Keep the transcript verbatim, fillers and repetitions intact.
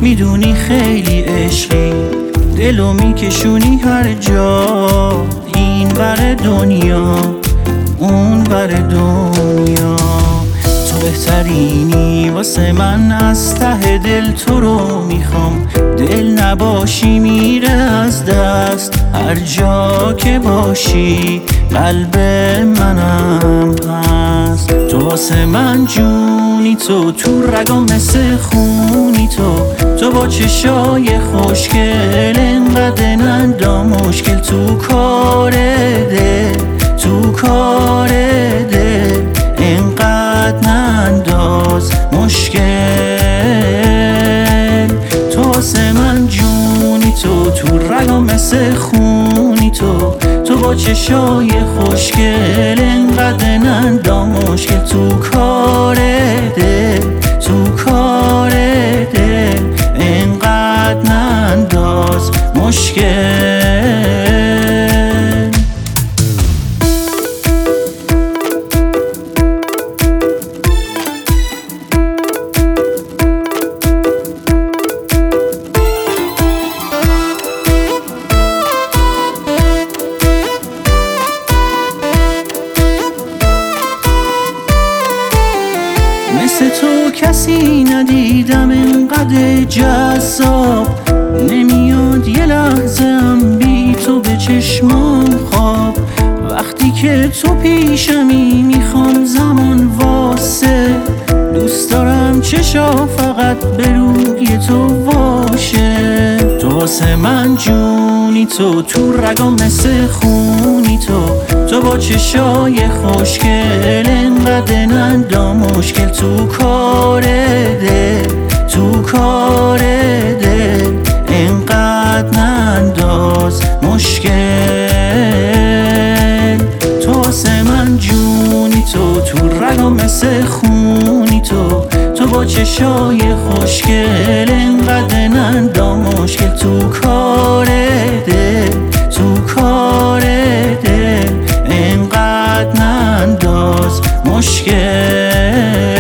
میدونی خیلی عشقی، دلو میکشونی هر جا، این بر دنیا اون بر دنیا. تو بهترینی واسه من، از ته دل تو رو میخوام. دل نباشی میره از دست، هر جا که باشی قلب منم هست. تو واسه من جونی، تو تو رگام مثل خونی، تو تو با چشای خوشگل انقدر نندا مشکل. تو کار دل، تو کار دل انقدر ننداز مشکل. تو واسه من جونی، تو تو رگام مثل خونی، تو تو با چشای خوشگل انقدر نندا مشکل. تو کار دل، تو کار دل انقدر ننداز مشکل. مثل تو کسی ندیدم انقدر جذاب، نمیاد یه لحظه ام بی تو به چشمام خواب. وقتی که تو پیشمی میخوام زمان واسه، دوست دارم چشا فقط به روی تو باشه. تو واسه من جونی، تو تو رگام مثل خونی، تو تو با چشای خوشگل انقدر نندا مشکل. تو کار دل، تو کار دل انقدر ننداز مشکل. تو واسه من جونی، تو تو رگام مثل خونی، تو تو با چشای خوشگل انقدر نندا مشکل. تو کار دل، تو کار دل انقدر ننداز مشکل.